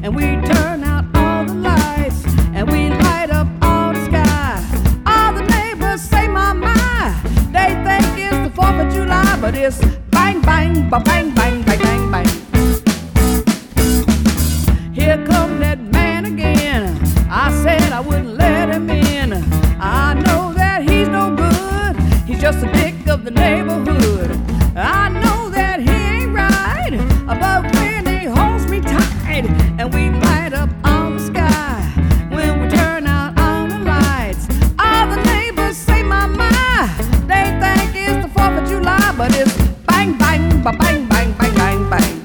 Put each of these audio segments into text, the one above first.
and we turn out all the lights, and we light up all the sky. All the neighbors say, my, they think it's the 4th of July, but it's bang, bang, ba-bang, bang, bang, bang, bang. Here come that man again. I said I wouldn't let him in. I know that he's no good. He's just a dick of the neighborhood. I know that he ain't right, but when he holds me tight and we light up all the sky, when we turn out all the lights, all the neighbors say, my, they think it's the 4th of July, but it's bang, bang, ba-bang, bang, bang, bang, bang.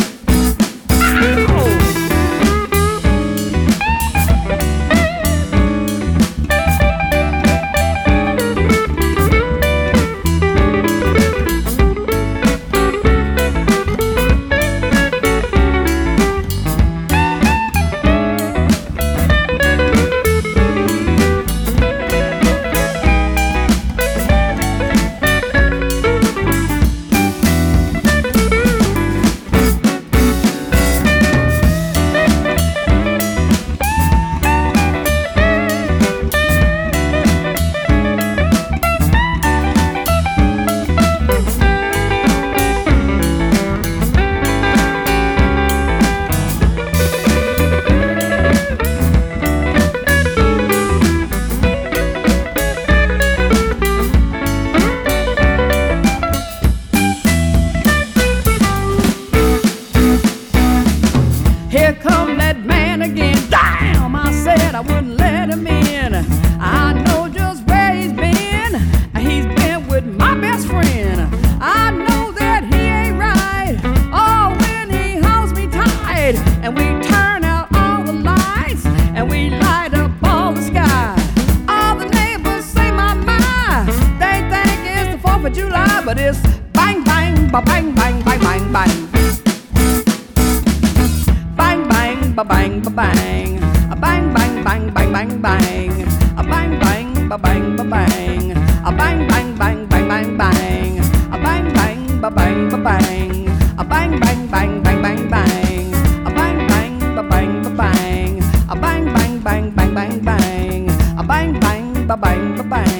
Here come that man again. Damn, I said I wouldn't let him in. I know just where he's been. He's been with my best friend. I know that he ain't right. Oh, when he holds me tight and we turn out all the lights and we light up all the sky. All the neighbors say, my, they think it's the 4th of July, but it's bang, bang, ba-bang, bang, bang, bang, bang. Ba-bang, ba-bang, a bang, bang, bang, bang, bang, bang, a bang, bang, ba-bang, ba-bang, a bang, bang, bang, bang, bang, bang, a bang, bang, ba-bang, ba-bang, a bang, bang, bang, bang, bang, bang, a bang, bang, ba-bang, ba-bang, a bang, bang, bang, bang, bang, bang, a bang, bang, ba-bang, ba-bang.